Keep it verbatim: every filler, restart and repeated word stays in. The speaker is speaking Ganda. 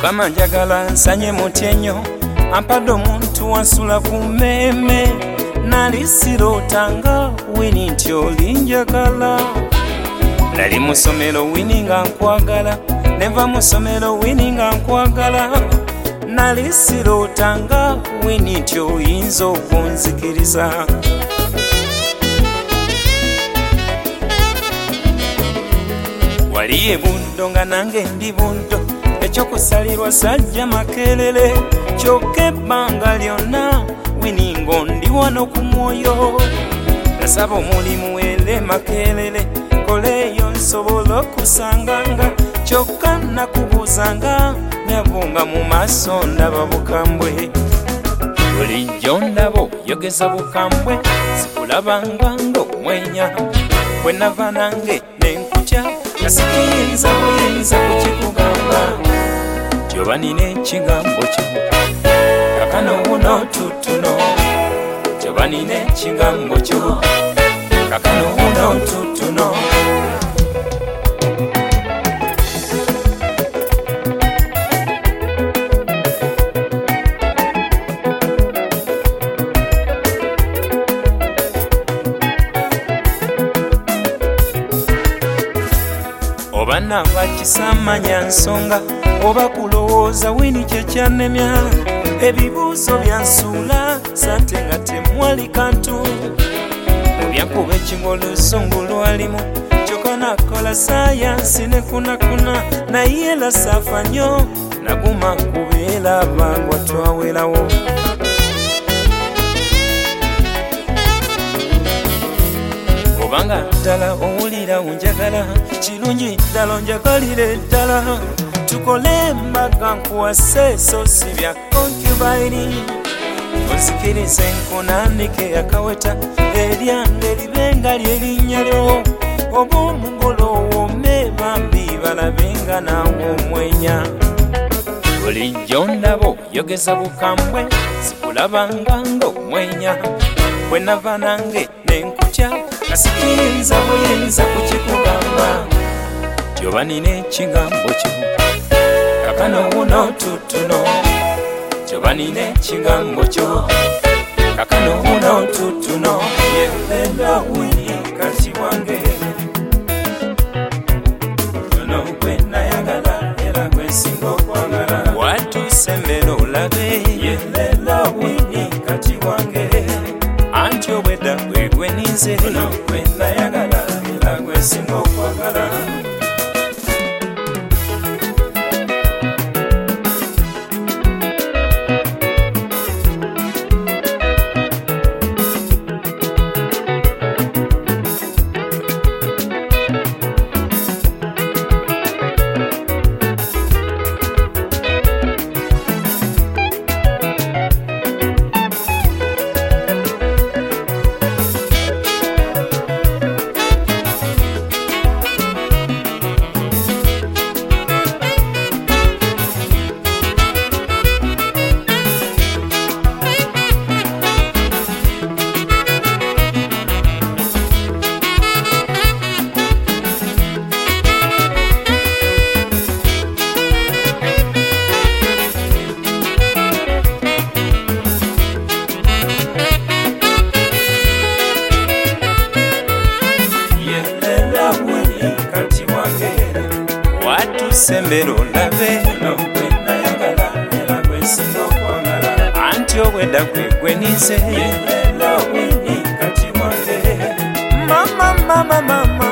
Mukama njagala nsanye mutyenyo ampadde omuntu wansula ku mmemme nali sirootanga Winnie nti olinjagala nali mu ssomero Winnie nga nkwagala neva mu ssomero Winnie nga nkwagala nali sirootanga Winnie nti oyinza okunzikiriza wali ye buddo nga nange ndi buddo ekyokusalirwa sajja makerere kyokka ebbanga lyonna Winnie ngondi wano ku mwoyo nasaba omulimu wele makerere koleeyo nsobola okusanganga kyokka nakubuuzanga nyabunga mu maaso ndaba bukambwe bulijjo ndaba oyogeza bukambwe sikulabanga ng'omwenya bwe nava nange nenkutya nasikiyinza buyinza kukikugamba tyoba nina ekigambo kyo kakano wuno tutuno tyoba nina ekigambo kyo kakano wuno tutuno oba nava kisamanya nsonga oba kulowooza Winnie kyekyannemya ebibuuzo byansuula sante nga temwali kantu obyankuba ekingolusungu lwalimu kyokka nakola sayansi nekunakuna naye era saafa nnyo naguma kubeera bangwa twawerawo obanga ddala owulira onjagala kirungi ddala onjagalire ddala tukole embaga nkuwase so si bya concubine onzikirize nkunanike akaweta eryange libenga lyerinnya lyo oba omugolo owome bambi balabenga naawe omwenya bulijjo ndaba oyogeza bukambwe sikulabanga ng'omwenya bwe nava nange nenkutya nasikiyinza buyinza kukikugamba tyoba nina ekigambo kyo kakano wuno tutuno tyoba nina ekigambo kyo kakano wuno tutuno yelela Winnie kati wange ono gwe nayagala era gwe nsinga okwagala watuuse mbera olabe yelela Winnie kati wange anti obwedda gwe gwe ninze ono gwe nayagala era gwe nsinga okwagala sembero olabe ono gwe nayagala era gwe nsinga okwagala anti obwedda gwe gwe ninze yelela Winnie kati wange mama mama mama